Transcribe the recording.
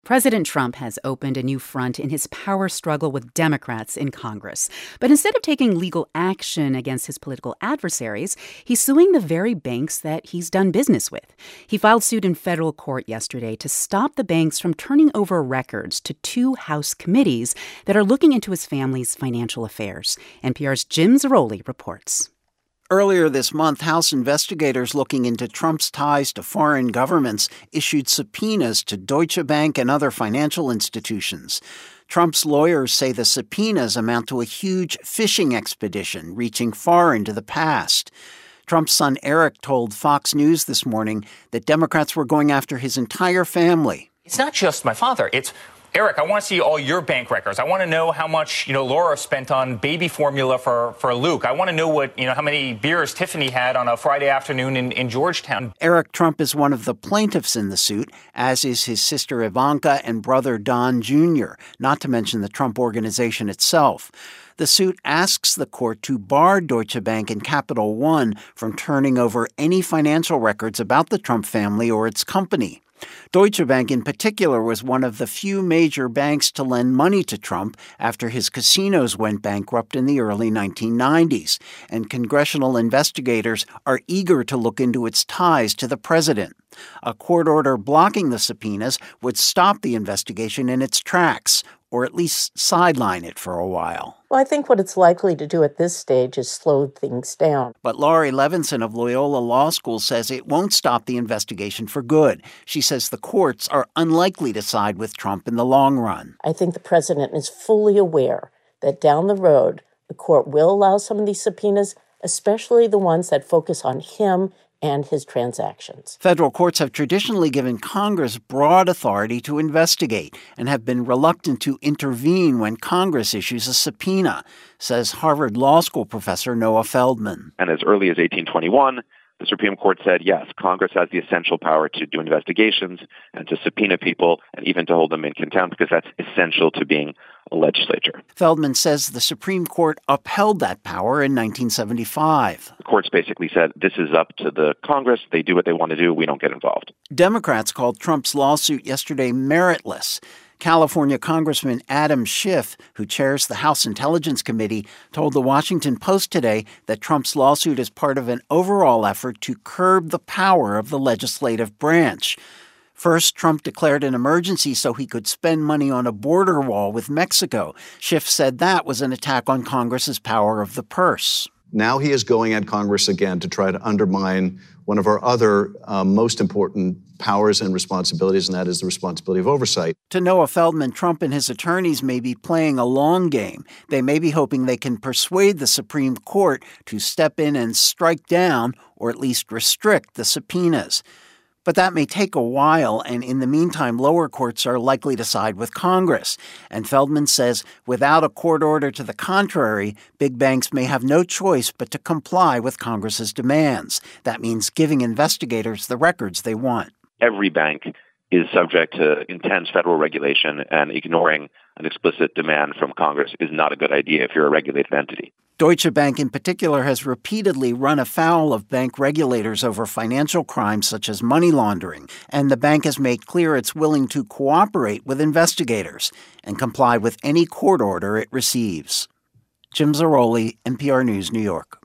President Trump has opened a new front in his power struggle with Democrats in Congress. But instead of taking legal action against his political adversaries, he's suing the very banks that he's done business with. He filed suit in federal court yesterday to stop the banks from turning over records to two House committees that are looking into his family's financial affairs. NPR's Jim Zarroli reports. Earlier this month, House investigators looking into Trump's ties to foreign governments issued subpoenas to Deutsche Bank and other financial institutions. Trump's lawyers say the subpoenas amount to a huge fishing expedition reaching far into the past. Trump's son Eric told Fox News this morning that Democrats were going after his entire family. It's not just my father. It's Eric, I want to see all your bank records. I want to know how much, Laura spent on baby formula for Luke. I want to know what, how many beers Tiffany had on a Friday afternoon in Georgetown. Eric Trump is one of the plaintiffs in the suit, as is his sister Ivanka and brother Don Jr., not to mention the Trump Organization itself. The suit asks the court to bar Deutsche Bank and Capital One from turning over any financial records about the Trump family or its company. Deutsche Bank in particular was one of the few major banks to lend money to Trump after his casinos went bankrupt in the early 1990s, and congressional investigators are eager to look into its ties to the president. A court order blocking the subpoenas would stop the investigation in its tracks, or at least sideline it for a while. Well, I think what it's likely to do at this stage is slow things down. But Laurie Levinson of Loyola Law School says it won't stop the investigation for good. She says the courts are unlikely to side with Trump in the long run. I think the president is fully aware that down the road, the court will allow some of these subpoenas, especially the ones that focus on him and his transactions. Federal courts have traditionally given Congress broad authority to investigate and have been reluctant to intervene when Congress issues a subpoena, says Harvard Law School professor Noah Feldman. And as early as 1821, the Supreme Court said, yes, Congress has the essential power to do investigations and to subpoena people and even to hold them in contempt because that's essential to being a legislature. Feldman says the Supreme Court upheld that power in 1975. The courts basically said, this is up to the Congress. They do what they want to do. We don't get involved. Democrats called Trump's lawsuit yesterday meritless. California Congressman Adam Schiff, who chairs the House Intelligence Committee, told the Washington Post today that Trump's lawsuit is part of an overall effort to curb the power of the legislative branch. First, Trump declared an emergency so he could spend money on a border wall with Mexico. Schiff said that was an attack on Congress's power of the purse. Now he is going at Congress again to try to undermine one of our other most important powers and responsibilities, and that is the responsibility of oversight. To Noah Feldman, Trump and his attorneys may be playing a long game. They may be hoping they can persuade the Supreme Court to step in and strike down, or at least restrict, the subpoenas. But that may take a while, and in the meantime, lower courts are likely to side with Congress. And Feldman says without a court order to the contrary, big banks may have no choice but to comply with Congress's demands. That means giving investigators the records they want. Every bank is subject to intense federal regulation, and ignoring an explicit demand from Congress is not a good idea if you're a regulated entity. Deutsche Bank in particular has repeatedly run afoul of bank regulators over financial crimes such as money laundering, and the bank has made clear it's willing to cooperate with investigators and comply with any court order it receives. Jim Zarroli, NPR News, New York.